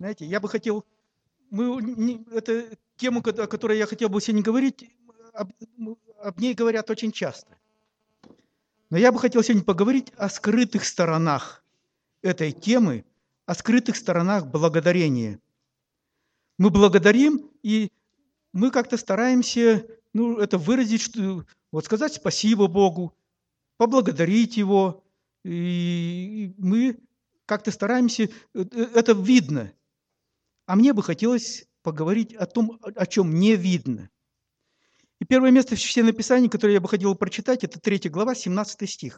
Знаете, я бы хотел, это тема, о которой я хотел бы сегодня говорить, об ней говорят очень часто. Но я бы хотел сегодня поговорить о скрытых сторонах этой темы, о скрытых сторонах благодарения. Мы благодарим, и мы как-то стараемся, это выразить, вот сказать спасибо Богу, поблагодарить Его. И мы как-то стараемся, это видно. А мне бы хотелось поговорить о том, о чем не видно. И первое место в Священном Писании, которое я бы хотел прочитать, это 3 глава, 17 стих.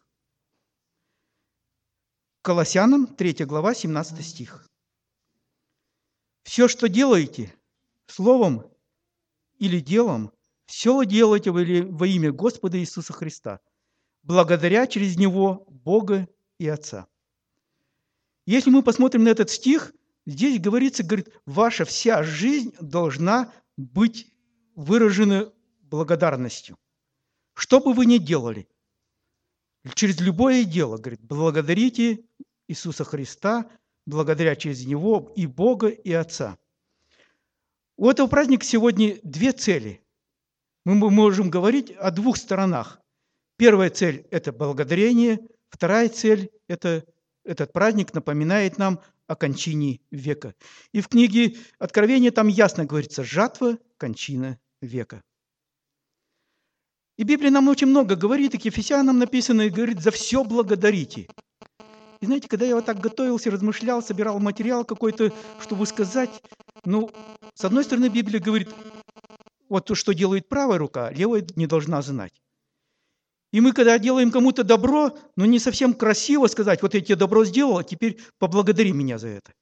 Колоссянам, 3 глава, 17 стих. «Все, что делаете, словом или делом, все делайте во имя Господа Иисуса Христа, благодаря через Него Бога и Отца». Если мы посмотрим на этот стих, здесь говорится, ваша вся жизнь должна быть выражена благодарностью. Что бы вы ни делали, через любое дело, говорит, благодарите Иисуса Христа, благодаря через Него и Бога, и Отца. У этого праздника сегодня две цели. Мы можем говорить о двух сторонах. Первая цель – это благодарение, вторая цель – это этот праздник напоминает нам о кончине века. И в книге Откровения там ясно говорится «жатва, кончина века». И Библия нам очень много говорит, и к Ефесянам написано, и говорит, за все благодарите. И знаете, когда я вот так готовился, размышлял, собирал материал какой-то, чтобы сказать, с одной стороны, Библия говорит, вот то, что делает правая рука, левая не должна знать. И мы, когда делаем кому-то добро, не совсем красиво сказать, вот я тебе добро сделал, а теперь поблагодари меня за это.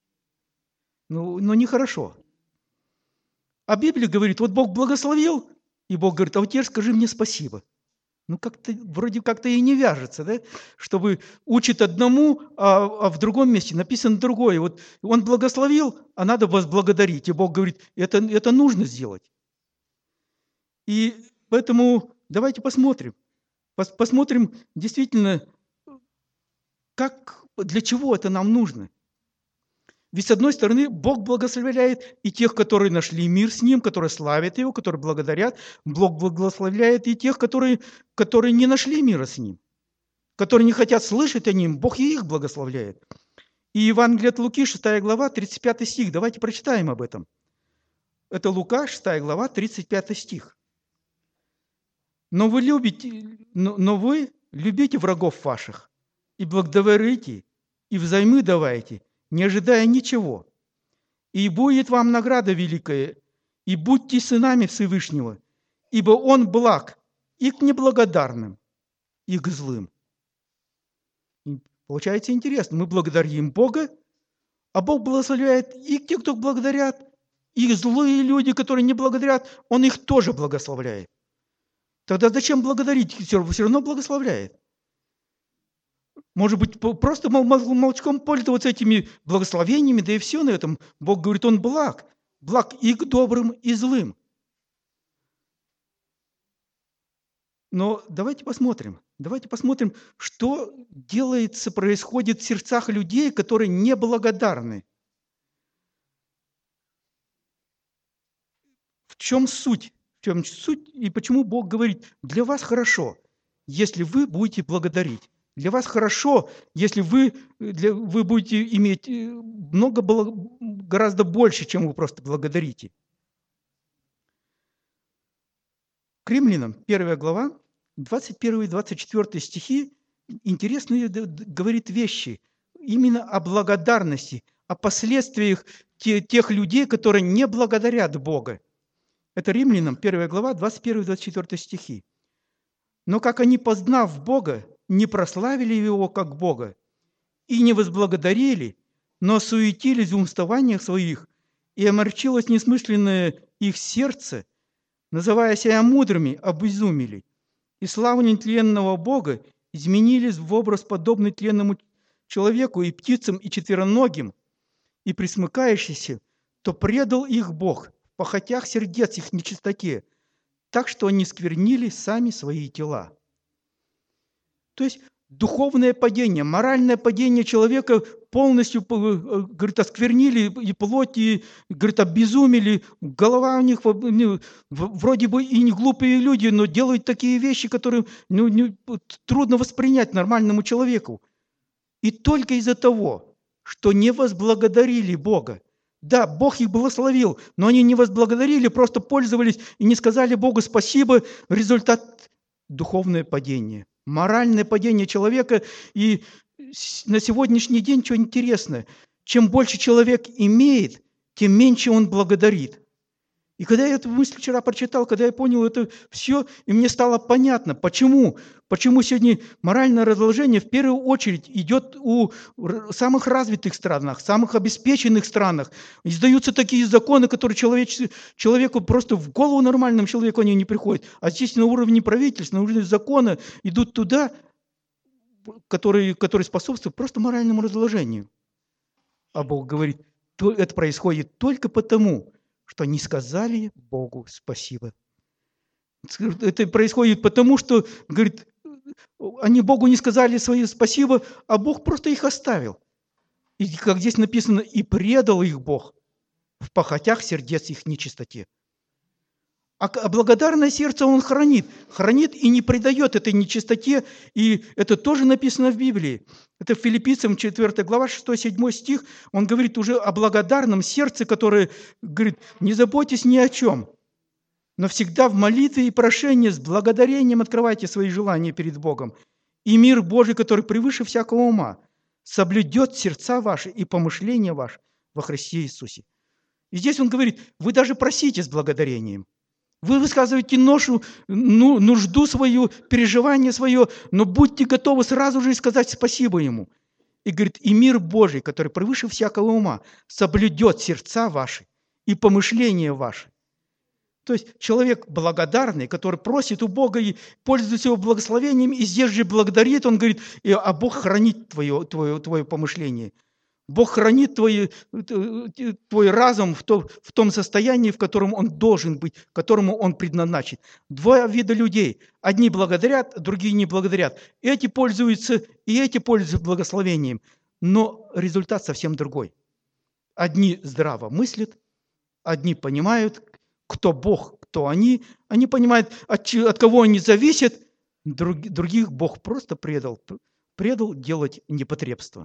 Нехорошо. А Библия говорит, вот Бог благословил, и Бог говорит, а вот теперь скажи мне спасибо. Как-то вроде как-то и не вяжется, да? Чтобы учит одному, а в другом месте написано другое. Вот он благословил, а надо возблагодарить. И Бог говорит, это нужно сделать. И поэтому давайте посмотрим. Посмотрим действительно, для чего это нам нужно. Ведь, с одной стороны, Бог благословляет и тех, которые нашли мир с Ним, которые славят Его, которые благодарят. Бог благословляет и тех, которые не нашли мира с Ним, которые не хотят слышать о Нем. Бог и их благословляет. И Евангелие от Луки, 6 глава, 35 стих. Давайте прочитаем об этом. Это Лука, 6 глава, 35 стих. Но вы любите врагов ваших, и благодарите, и взаймы давайте, не ожидая ничего. И будет вам награда великая, и будьте сынами Всевышнего, ибо Он благ и к неблагодарным, и к злым. И получается интересно, мы благодарим Бога, а Бог благословляет и тех, кто благодарят, и злые люди, которые не благодарят, Он их тоже благословляет. Тогда зачем благодарить? Все равно благословляет. Может быть, просто молчком пользоваться этими благословениями, да и все на этом. Бог говорит, Он благ. Благ и к добрым, и злым. Но давайте посмотрим, что происходит в сердцах людей, которые неблагодарны. В чем суть? И почему Бог говорит, для вас хорошо, если вы будете благодарить. Для вас хорошо, если вы будете иметь гораздо больше, чем вы просто благодарите. К Римлянам, 1 глава, 21 и 24 стихи интересные говорит вещи именно о благодарности, о последствиях тех людей, которые не благодарят Бога. Это Римлянам, 1 глава, 21 и 24 стихи. «Но как они, познав Бога, не прославили Его как Бога и не возблагодарили, но суетились в умствованиях своих, и омрачилось несмысленное их сердце, называя себя мудрыми, обезумели, и славу нетленного Бога изменились в образ, подобный тленному человеку и птицам, и четвероногим, и присмыкающийся, то предал их Бог в похотях сердец их нечистоте, так что они сквернили сами свои тела». То есть духовное падение, моральное падение человека полностью, говорит, осквернили и плоть, и, говорит, обезумели. Голова у них вроде бы и не глупые люди, но делают такие вещи, которые трудно воспринять нормальному человеку. И только из-за того, что не возблагодарили Бога. Да, Бог их благословил, но они не возблагодарили, просто пользовались и не сказали Богу спасибо. Результат – духовное падение, моральное падение человека. И на сегодняшний день что интересно, чем больше человек имеет, тем меньше он благодарит. И когда я эту мысль вчера прочитал, когда я понял это все, и мне стало понятно, почему сегодня моральное разложение в первую очередь идет у самых развитых странах, самых обеспеченных странах. Издаются такие законы, которые человеку просто в голову нормальному человеку они не приходят. А здесь на уровне правительства, на уровне закона идут туда, которые способствуют просто моральному разложению. А Бог говорит, это происходит только потому, что не сказали Богу спасибо. Это происходит потому, что, говорит, они Богу не сказали свое спасибо, а Бог просто их оставил. И как здесь написано, и предал их Бог в похотях сердец их нечистоте. А благодарное сердце Он хранит и не предает этой нечистоте, и это тоже написано в Библии. Это в Филиппийцам 4 глава, 6-7 стих, он говорит уже о благодарном сердце, которое говорит, не заботьтесь ни о чем, но всегда в молитве и прошении с благодарением открывайте свои желания перед Богом. И мир Божий, который превыше всякого ума, соблюдет сердца ваши и помышления ваши во Христе Иисусе. И здесь он говорит, вы даже просите с благодарением. Вы высказываете нужду свою, переживание свое, но будьте готовы сразу же сказать спасибо Ему. И говорит, и мир Божий, который превыше всякого ума, соблюдет сердца ваши и помышления ваши. То есть человек благодарный, который просит у Бога и пользуется Его благословением, и здесь же благодарит, он говорит, а Бог хранит твое помышление. Бог хранит твой разум в том состоянии, в котором он должен быть, к которому он предназначен. Два вида людей. Одни благодарят, другие не благодарят. Эти пользуются, и эти пользуются благословением. Но результат совсем другой. Одни здраво мыслят, одни понимают, кто Бог, кто они. Они понимают, от кого они зависят. Других Бог просто предал делать непотребство.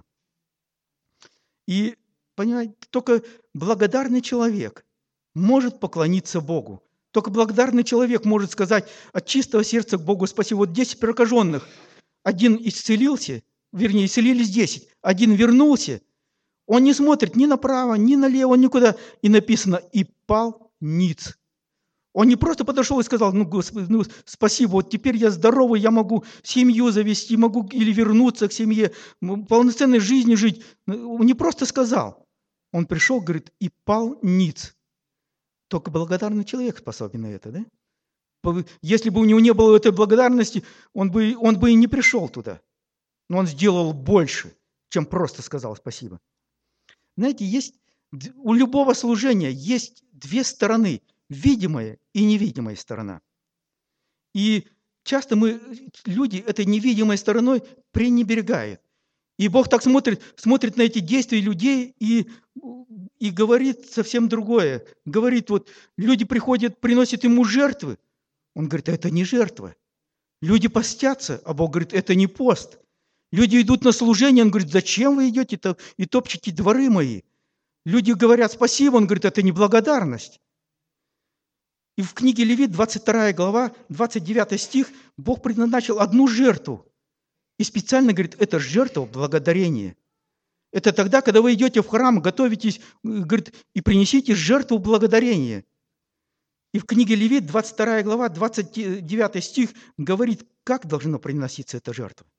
И, понимаете, только благодарный человек может поклониться Богу. Только благодарный человек может сказать от чистого сердца к Богу спасибо. Вот 10 прокаженных. Один исцелился, вернее, исцелились 10. Один вернулся. Он не смотрит ни направо, ни налево, никуда. И написано, и пал ниц. Он не просто подошел и сказал, Господи, спасибо, вот теперь я здоровый, я могу семью завести, могу или вернуться к семье, полноценной жизнью жить. Он не просто сказал. Он пришел, говорит, и пал ниц. Только благодарный человек способен на это, да? Если бы у него не было этой благодарности, он бы и не пришел туда. Но он сделал больше, чем просто сказал спасибо. Знаете, у любого служения есть две стороны – видимая и невидимая сторона. И часто люди этой невидимой стороной пренебрегают. И Бог так смотрит на эти действия людей и говорит совсем другое. Говорит, вот люди приходят, приносят Ему жертвы. Он говорит, это не жертва. Люди постятся, а Бог говорит, это не пост. Люди идут на служение, Он говорит, зачем вы идете и топчете дворы мои? Люди говорят спасибо, Он говорит, это не благодарность. И в книге Левит, 22 глава, 29 стих, Бог предназначил одну жертву. И специально говорит, это жертва благодарения. Это тогда, когда вы идете в храм, готовитесь, говорит, и принесите жертву благодарения. И в книге Левит, 22 глава, 29 стих, говорит, как должна приноситься эта жертва.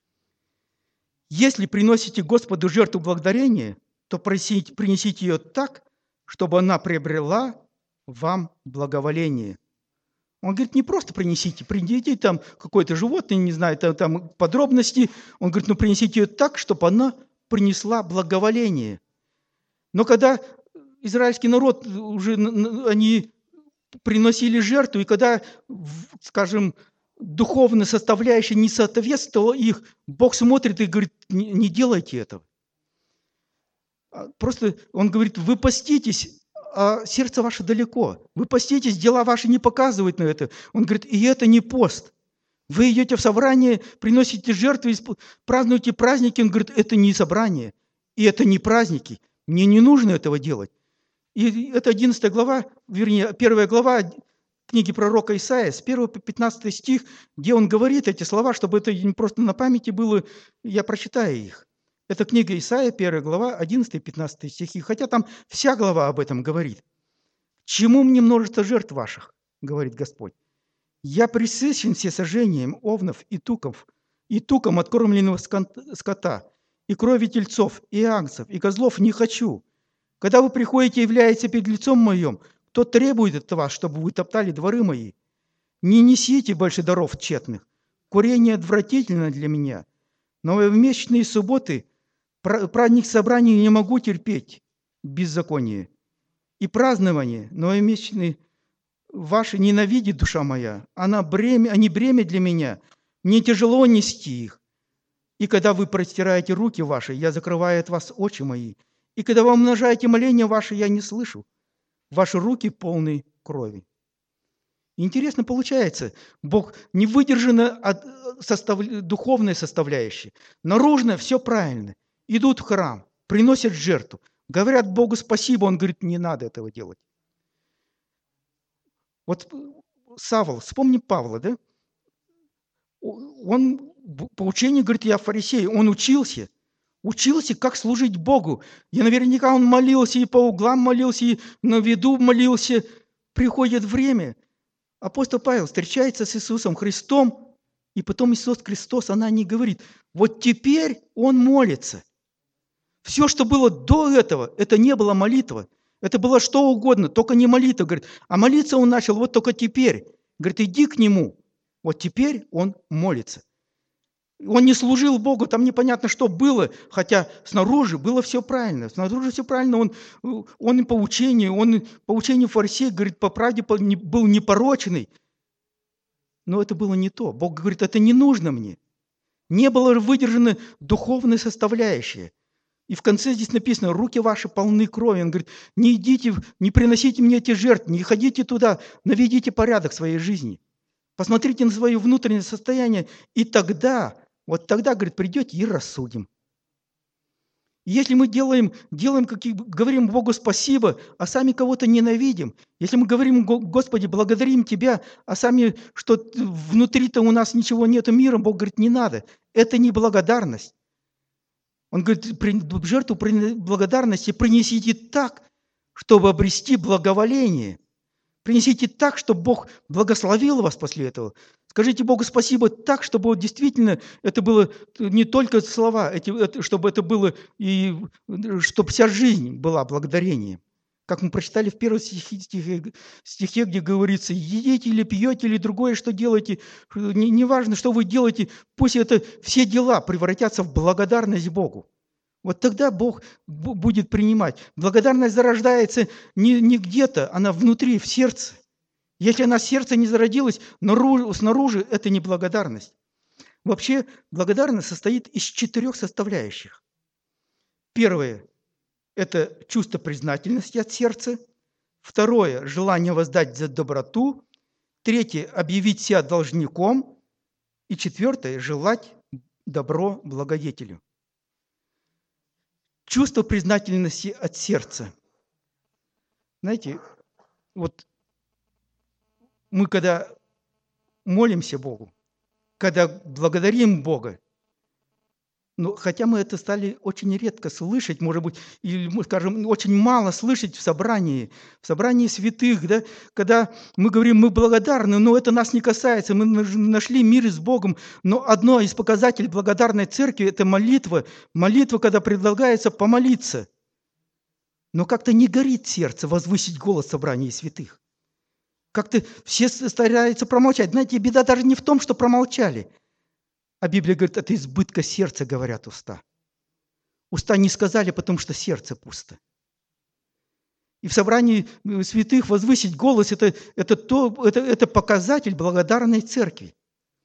Если приносите Господу жертву благодарения, то принесите ее так, чтобы она приобрела вам благоволение. Он говорит, не просто принесите там какое-то животное, не знаю, там подробности. Он говорит, принесите ее так, чтобы она принесла благоволение. Но когда израильский народ уже, они приносили жертву, и когда, скажем, духовная составляющая не соответствовала их, Бог смотрит и говорит: не делайте этого. Просто Он говорит: вы поститесь, а сердце ваше далеко. Вы поститесь, дела ваши не показывают на это. Он говорит: и это не пост. Вы идете в собрание, приносите жертвы, празднуете праздники. Он говорит: это не собрание, и это не праздники. Мне не нужно этого делать. И это 11 глава, вернее, 1 глава книги пророка Исаия, с 1 по 15 стих, где он говорит эти слова, чтобы это не просто на памяти было, я прочитаю их. Это книга Исаия, 1 глава, 11 и 15 стихи, хотя там вся глава об этом говорит. «Чему мне множество жертв ваших, говорит Господь? Я пресыщен всесожжением овнов и туком откормленного скота, и крови тельцов, и агнцев, и козлов не хочу. Когда вы приходите и являетесь перед лицом моим, кто требует от вас, чтобы вы топтали дворы мои? Не несите больше даров тщетных. Курение отвратительно для меня. Но в месячные субботы, праздник собраний не могу терпеть беззаконие. И празднование новомесячные ваши ненавидит душа моя. Они бремя для меня. Мне тяжело нести их. И когда вы простираете руки ваши, я закрываю от вас очи мои. И когда вы умножаете моления ваши, я не слышу. Ваши руки полны крови». Интересно получается, Бог не выдержан от духовной составляющей. Наружно все правильно. Идут в храм, приносят жертву, говорят Богу спасибо. Он говорит: не надо этого делать. Вот Савл, вспомни Павла, да? Он по учению, говорит, я фарисей, он учился, как служить Богу. И наверняка он молился, и по углам молился, и на виду молился. Приходит время, апостол Павел встречается с Иисусом Христом, и потом Иисус Христос, она не говорит: вот теперь он молится. Все, что было до этого, это не была молитва. Это было что угодно, только не молитва. Говорит, а молиться он начал вот только теперь. Говорит, иди к нему. Вот теперь он молится. Он не служил Богу, там непонятно, что было, хотя снаружи было все правильно. Снаружи все правильно, он и по учению фарисея, говорит, по правде был непорочный. Но это было не то. Бог говорит, это не нужно мне. Не было выдержано духовной составляющей. И в конце здесь написано: руки ваши полны крови. Он говорит, не идите, не приносите мне эти жертвы, не ходите туда, наведите порядок в своей жизни. Посмотрите на свое внутреннее состояние, и тогда, вот тогда, говорит, придете и рассудим. Если мы говорим Богу спасибо, а сами кого-то ненавидим, если мы говорим: Господи, благодарим Тебя, а сами, что внутри-то у нас ничего нету мира, Бог говорит, не надо. Это не благодарность. Он говорит, жертву благодарности принесите так, чтобы обрести благоволение. Принесите так, чтобы Бог благословил вас после этого. Скажите Богу спасибо так, чтобы действительно это было не только слова, чтобы это было и чтобы вся жизнь была благодарением. Как мы прочитали в первом стихе, где говорится: едите или пьете, или другое, что делаете, неважно, что вы делаете, пусть это все дела превратятся в благодарность Богу. Вот тогда Бог будет принимать. Благодарность зарождается не где-то, она внутри, в сердце. Если она в сердце не зародилась, снаружи это не благодарность. Вообще благодарность состоит из 4 составляющих. Первое – это чувство признательности от сердца. Второе – желание воздать за доброту. Третье – объявить себя должником. И четвертое – желать добро благодетелю. Чувство признательности от сердца. Знаете, вот мы когда молимся Богу, когда благодарим Бога, хотя мы это стали очень редко слышать, может быть, или, мы скажем, очень мало слышать в собрании святых, да, когда мы говорим, мы благодарны, но это нас не касается, мы нашли мир с Богом, но одно из показателей благодарной церкви – это молитва, когда предлагается помолиться. Но как-то не горит сердце возвысить голос в собрании святых. Как-то все стараются промолчать. Знаете, беда даже не в том, что промолчали. А Библия говорит, от избытка сердца говорят уста. Уста не сказали, потому что сердце пусто. И в собрании святых возвысить голос – это показатель благодарной церкви.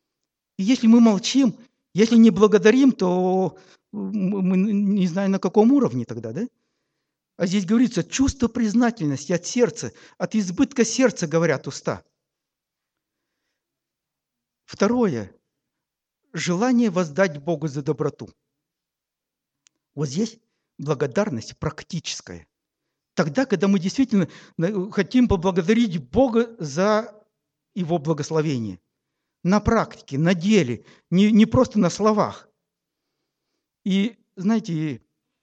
И если мы молчим, если не благодарим, то мы не знаю, на каком уровне тогда, да? А здесь говорится, чувство признательности от сердца, от избытка сердца говорят уста. Второе. Желание воздать Богу за доброту. Вот здесь благодарность практическая. Тогда, когда мы действительно хотим поблагодарить Бога за Его благословение. На практике, на деле, не просто на словах. И, знаете,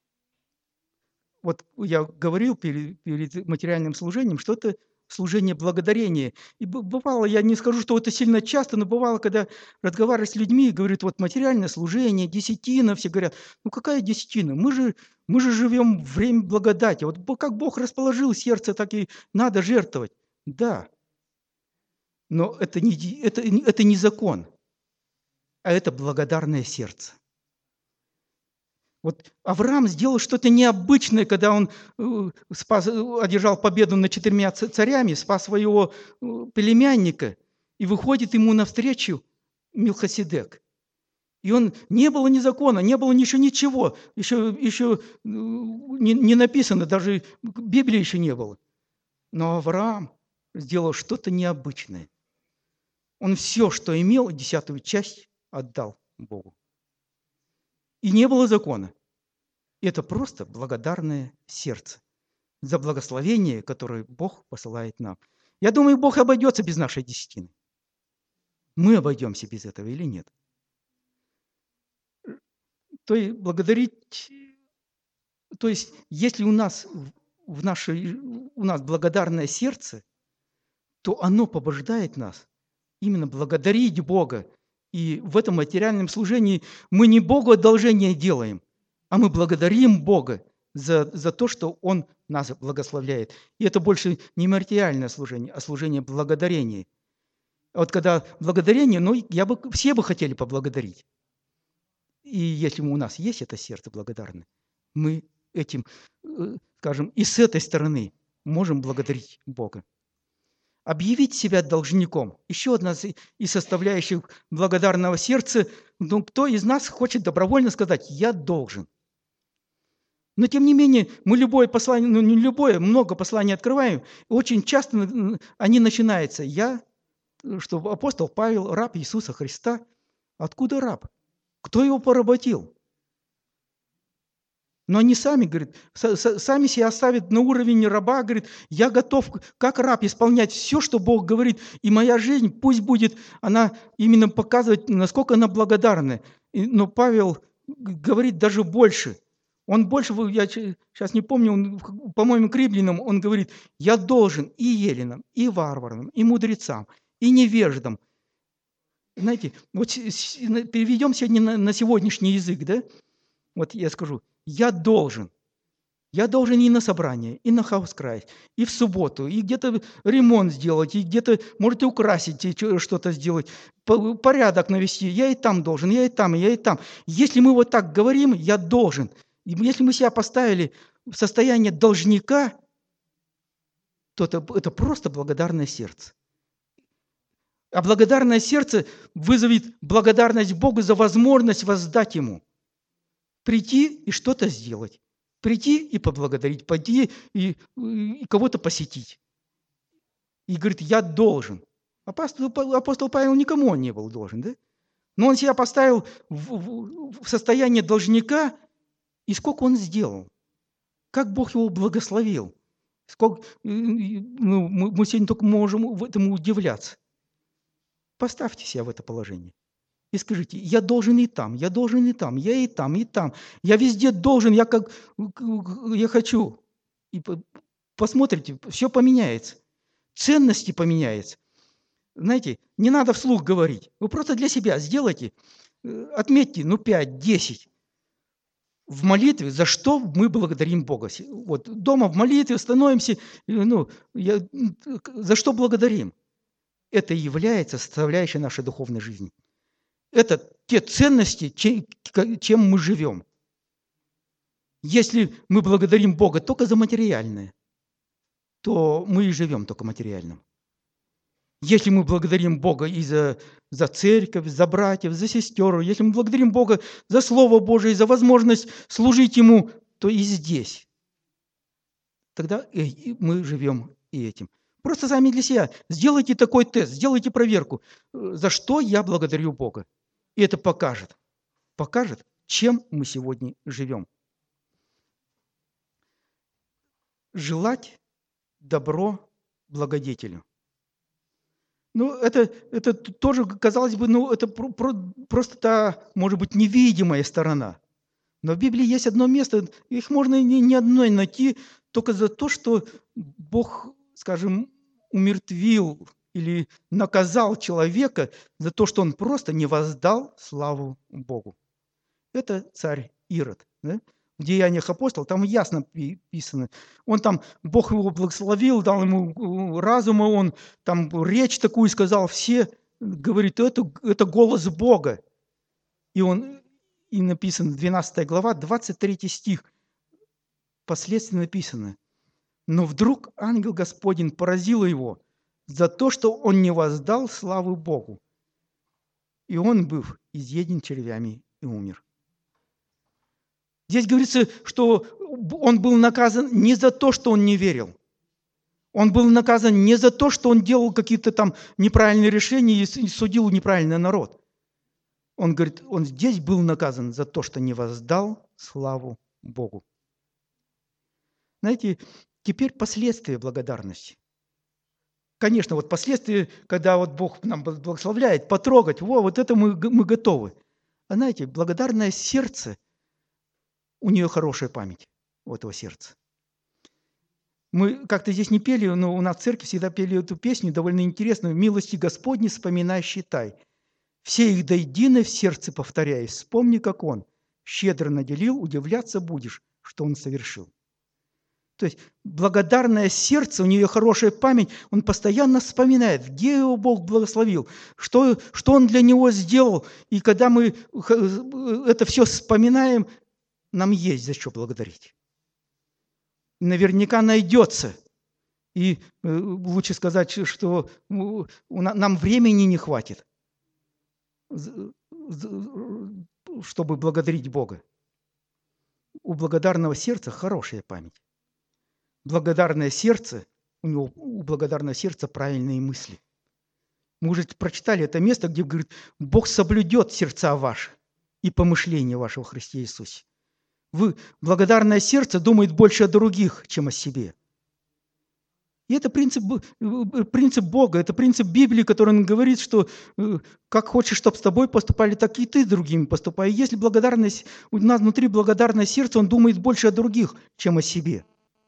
вот я говорил перед материальным служением, что это служение благодарения. И бывало, я не скажу, что это сильно часто, но бывало, когда разговариваю с людьми, говорят, вот материальное служение, десятина, все говорят, ну какая десятина? Мы же живем в время благодати. Вот как Бог расположил сердце, так и надо жертвовать. Да, но это не закон, а это благодарное сердце. Вот Авраам сделал что-то необычное, когда он одержал победу над 4 царями, спас своего племянника, и выходит ему навстречу Мелхиседек. И он, не было ни закона, не было ничего, еще не написано, даже Библии еще не было. Но Авраам сделал что-то необычное. Он все, что имел, 10-ю часть отдал Богу. И не было закона. Это просто благодарное сердце за благословение, которое Бог посылает нам. Я думаю, Бог обойдется без нашей десятины. Мы обойдемся без этого или нет? То есть благодарить, то есть если у нас благодарное сердце, то оно побуждает нас именно благодарить Бога. И в этом материальном служении мы не Богу одолжение делаем, а мы благодарим Бога за то, что Он нас благословляет. И это больше не материальное служение, а служение благодарения. А вот когда благодарение, все бы хотели поблагодарить. И если у нас есть это сердце благодарное, мы этим, скажем, и с этой стороны можем благодарить Бога. Объявить себя должником. Еще одна из составляющих благодарного сердца. Кто из нас хочет добровольно сказать «я должен»? Но тем не менее, мы любое послание, не любое, много посланий открываем, и очень часто они начинаются что апостол Павел, раб Иисуса Христа. Откуда раб? Кто его поработил? Но они сами, говорят, сами себя оставят на уровень раба, говорит, я готов, как раб, исполнять все, что Бог говорит, и моя жизнь пусть будет, она именно показывать, насколько она благодарна. Но Павел говорит даже больше. Он больше, я сейчас не помню, по-моему, к римлянам он говорит, я должен и еленам, и варварам, и мудрецам, и невеждам. Знаете, вот переведем сегодня на сегодняшний язык, да? Вот я скажу, я должен и на собрание, и на хаус-край, и в субботу, и где-то ремонт сделать, и где-то, может, и украсить, и что-то сделать, порядок навести. Я и там должен, я и там, и я и там. Если мы вот так говорим, я должен. И если мы себя поставили в состояние должника, то это просто благодарное сердце. А благодарное сердце вызовет благодарность Богу за возможность воздать Ему. Прийти и что-то сделать. Прийти и поблагодарить, пойти и кого-то посетить. И говорит, я должен. Апостол Павел никому он не был должен, да? Но он себя поставил в состояние должника, и сколько он сделал. Как Бог его благословил. Мы сегодня только можем в этом удивляться. Поставьте себя в это положение. И скажите, я должен и там, я должен и там, я и там, и там. Я везде должен, я хочу. И посмотрите, все поменяется. Ценности поменяются. Знаете, не надо вслух говорить. Вы просто для себя сделайте, отметьте, 5-10 в молитве, за что мы благодарим Бога. Вот дома в молитве становимся, за что благодарим. Это является составляющей нашей духовной жизни. Это те ценности, чем мы живем. Если мы благодарим Бога только за материальное, то мы и живем только материальным. Если мы благодарим Бога и за церковь, за братьев, за сестер, если мы благодарим Бога за Слово Божие, за возможность служить Ему, то и здесь. Тогда мы живем и этим. Просто сами для себя сделайте такой тест, сделайте проверку, за что я благодарю Бога. И это покажет, чем мы сегодня живем. Желать добро благодетелю. Это тоже, казалось бы, это просто та, может быть, невидимая сторона. Но в Библии есть одно место, их можно не одной найти, только за то, что Бог, скажем, умертвил или наказал человека за то, что он просто не воздал славу Богу. Это царь Ирод. Да? В Деяниях апостолов там ясно написано. Бог его благословил, дал ему разума, он там речь такую сказал, все, говорит, это голос Бога. И написано, 12 глава, 23 стих, впоследствии написано. Но вдруг ангел Господень поразил его за то, что он не воздал славы Богу. И он был изъеден червями и умер. Здесь говорится, что он был наказан не за то, что он не верил. Он был наказан не за то, что он делал какие-то там неправильные решения и судил неправильный народ. Он говорит, он здесь был наказан за то, что не воздал славу Богу. Знаете, теперь последствия благодарности. Конечно, последствия, когда Бог нам благословляет, потрогать, вот это мы готовы. А знаете, благодарное сердце, у нее хорошая память, у этого сердца. Мы как-то здесь не пели, но у нас в церкви всегда пели эту песню, довольно интересную. «Милости Господни вспоминай, считай. Все их до единой в сердце повторяй. Вспомни, как Он щедро наделил, удивляться будешь, что Он совершил». То есть благодарное сердце, у нее хорошая память, он постоянно вспоминает, где его Бог благословил, что Он для него сделал. И когда мы это все вспоминаем, нам есть за что благодарить. Наверняка найдется. И лучше сказать, что нам времени не хватит, чтобы благодарить Бога. У благодарного сердца хорошая память. Благодарное сердце, у благодарного сердца правильные мысли. Мы уже прочитали это место, где говорит, Бог соблюдет сердца ваши и помышления вашего в Христе Иисусе. Благодарное сердце думает больше о других, чем о себе. И это принцип Бога, это принцип Библии, который он говорит, что как хочешь, чтобы с тобой поступали, так и ты с другими поступай. И если благодарность, у нас внутри благодарное сердце, он думает больше о других, чем о себе.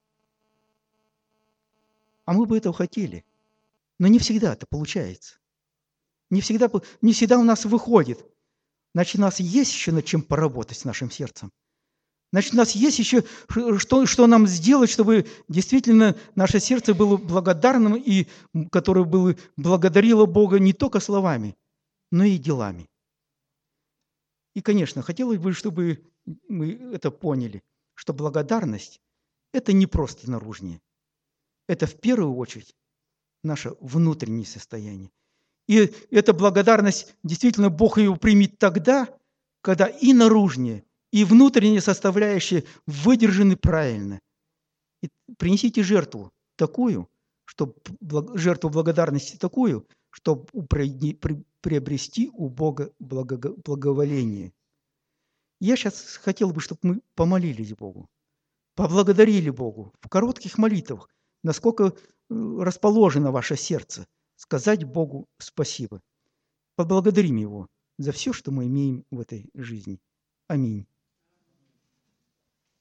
А мы бы этого хотели. Но не всегда это получается. Не всегда у нас выходит. Значит, у нас есть еще над чем поработать с нашим сердцем. Значит, у нас есть еще, что нам сделать, чтобы действительно наше сердце было благодарным и которое было благодарило Бога не только словами, но и делами. И, конечно, хотелось бы, чтобы мы это поняли, что благодарность – это не просто наружнее. Это в первую очередь наше внутреннее состояние. И эта благодарность, действительно, Бог ее примет тогда, когда и наружнее, и внутренние составляющие выдержаны правильно. И принесите жертву такую, жертву благодарности такую, чтобы приобрести у Бога благоволение. Я сейчас хотел бы, чтобы мы помолились Богу, поблагодарили Богу в коротких молитвах, насколько расположено ваше сердце, сказать Богу спасибо. Поблагодарим Его за все, что мы имеем в этой жизни. Аминь.